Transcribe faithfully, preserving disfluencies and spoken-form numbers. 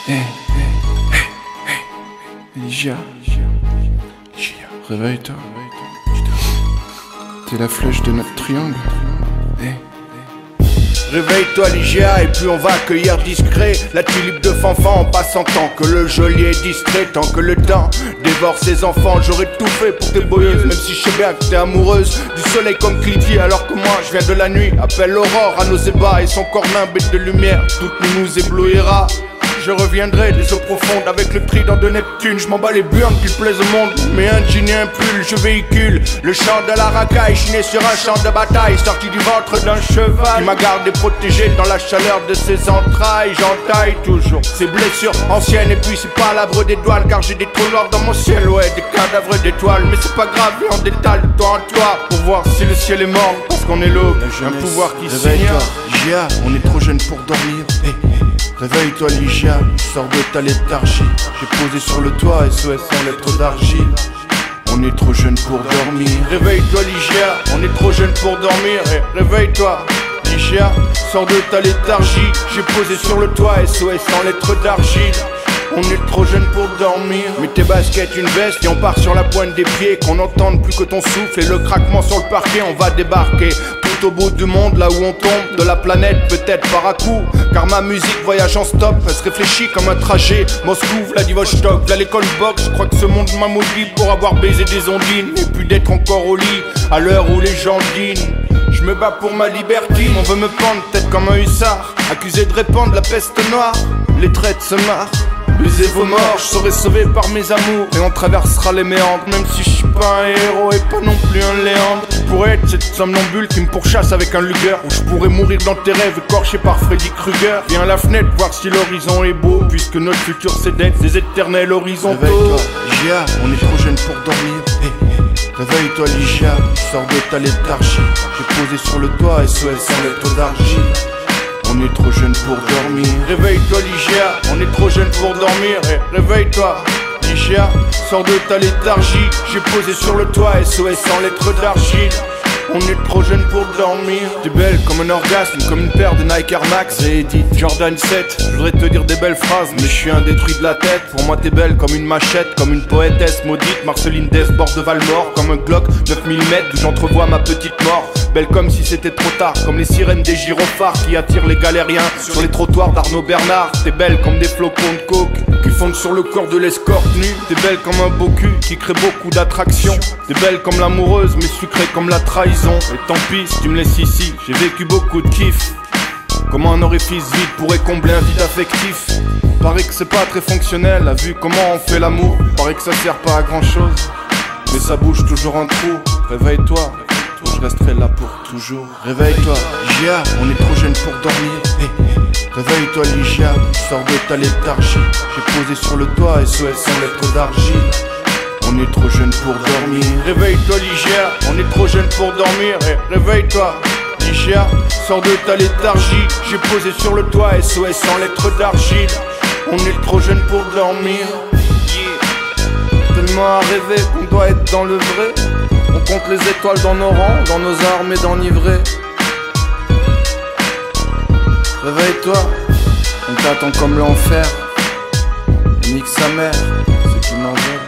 Hey, hey, hey, hey. Ligia, réveille-toi. T'es la flèche de notre triangle. Hey. Réveille-toi Ligia et puis on va accueillir discret la tulipe de Fanfan en passant tant que le geôlier est distrait, tant que le temps dévore ses enfants. J'aurais tout fait pour tes boyeuses, même si je sais bien que t'es amoureuse du soleil comme Clytie, alors que moi je viens de la nuit. Appelle l'aurore à nos ébats et son corps nimbe de lumière, toute nous éblouira. Je reviendrai des eaux profondes avec le trident de Neptune. Je m'en bats les burnes qu'il plaise au monde, mais un jean et un pull, je véhicule le chant de la racaille. Je suis né sur un champ de bataille, sorti du ventre d'un cheval qui m'a gardé protégé dans la chaleur de ses entrailles. J'entaille toujours ses blessures anciennes et puis c'est pas l'abri des douanes, car j'ai des trous noirs dans mon ciel, ouais, des cadavres d'étoiles. Mais c'est pas grave, on détale de toi en toi pour voir si le ciel est mort, parce qu'on est l'aube, un pouvoir qui s'ignore. Ligia, on est trop jeune pour dormir. Hey, hey. Réveille-toi Ligia, sors de ta léthargie. J'ai posé sur le toit S O S en lettres d'argile. On est trop jeune pour dormir. Réveille-toi Ligia, on est trop jeune pour dormir. Hey, réveille-toi Ligia, sors de ta léthargie. J'ai posé sur le toit S O S en lettres d'argile. On est trop jeune pour dormir. Mets tes baskets, une veste et on part sur la pointe des pieds. Qu'on n'entende plus que ton souffle et le craquement sur le parquet. On va débarquer tout au bout du monde, là où on tombe de la planète, peut-être par à coup. Car ma musique voyage en stop, elle se réfléchit comme un trajet. Moscou, Vladivostok, là l'école box. Je crois que ce monde m'a maudit pour avoir baisé des ondines et puis d'être encore au lit à l'heure où les gens dînent. Je me bats pour ma liberté, on veut me pendre peut-être comme un hussard, accusé de répandre la peste noire. Les traites se marrent. Lisez vos morts, je serai sauvé par mes amours et on traversera les méandres. Même si je suis pas un héros et pas non plus un Léandre, je pourrais être cette somnambule qui me pourchasse avec un Luger, ou je pourrais mourir dans tes rêves écorché par Freddy Krueger. Viens à la fenêtre voir si l'horizon est beau, puisque notre futur c'est d'être des éternels horizontaux. Réveille-toi Ligia, on est trop jeune pour dormir. Hey, hey. Réveille-toi Ligia, sors de ta léthargie. J'ai posé sur le toit S O S en lettres d'argile. On est trop jeune pour dormir. Réveille-toi Ligia, on est trop jeune pour dormir. Hey, réveille-toi Ligia, sors de ta léthargie. J'ai posé sur le toit S O S en lettres d'argile. On est trop jeune pour dormir. T'es belle comme un orgasme, comme une paire de Nike Air Max réédite Jordan sept. Je voudrais te dire des belles phrases, mais je suis un détruit de la tête. Pour moi t'es belle comme une machette, comme une poétesse maudite, Marceline Dess, bord de Valmore. Comme un Glock neuf millimètres d'où j'entrevois ma petite mort. Belle comme si c'était trop tard, comme les sirènes des gyrophares qui attirent les galériens sur les trottoirs d'Arnaud Bernard. T'es belle comme des flocons de coke qui fondent sur le corps de l'escorte nue. T'es belle comme un beau cul qui crée beaucoup d'attraction. T'es belle comme l'amoureuse mais sucrée comme la trahison. Et tant pis si tu me laisses ici, j'ai vécu beaucoup de kiff. Comment un orifice vide pourrait combler un vide affectif? Paraît que c'est pas très fonctionnel, à vu comment on fait l'amour. Paraît que ça sert pas à grand chose, mais ça bouge toujours un trou. Réveille-toi, je resterai là pour toujours. Réveille-toi Ligia, on est trop jeune pour dormir. Hey, hey. Réveille-toi Ligia, sors de ta léthargie. J'ai posé sur le toit S O S en lettres d'argile. On est trop jeune pour dormir. Réveille-toi Ligia, on est trop jeune pour dormir. Hey, réveille-toi Ligia, sors de ta léthargie. J'ai posé sur le toit S O S en lettres d'argile. On est trop jeune pour dormir. Yeah. Tellement à rêver qu'on doit être dans le vrai. On compte les étoiles dans nos rangs, dans nos armes et d'enivrés. Réveille-toi, on t'attend comme l'enfer. Et nique sa mère, c'est qui m'en veut.